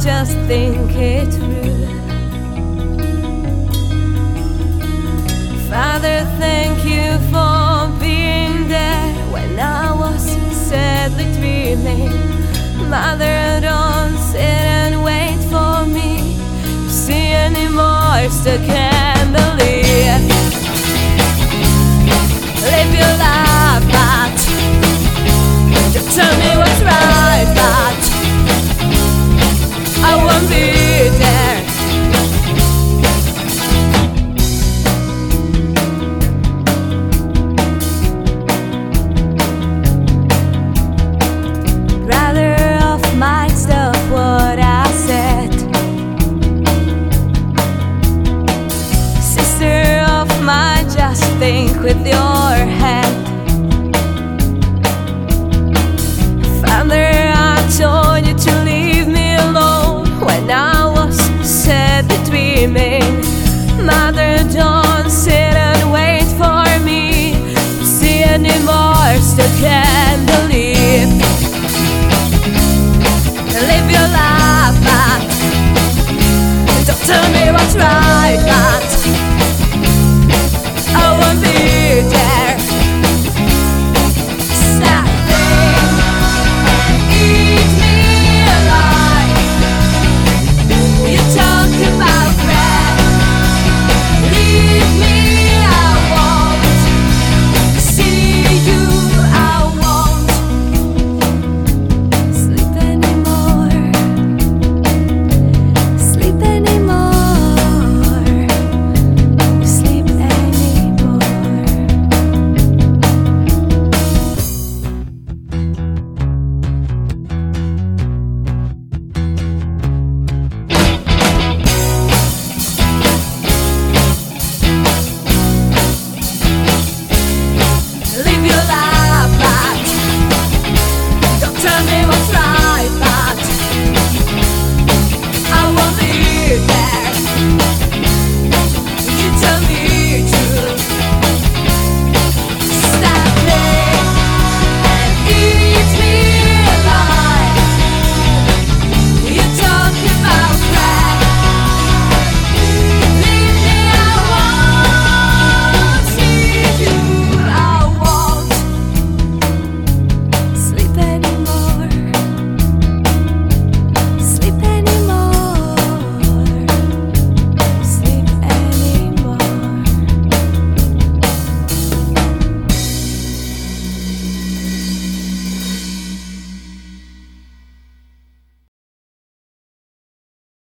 just think it through. Father, thank you for being there when I was sadly dreaming. Mother, don't sit and wait for me to see anymore, still can't believe. Live your life, but just tell me what's right, but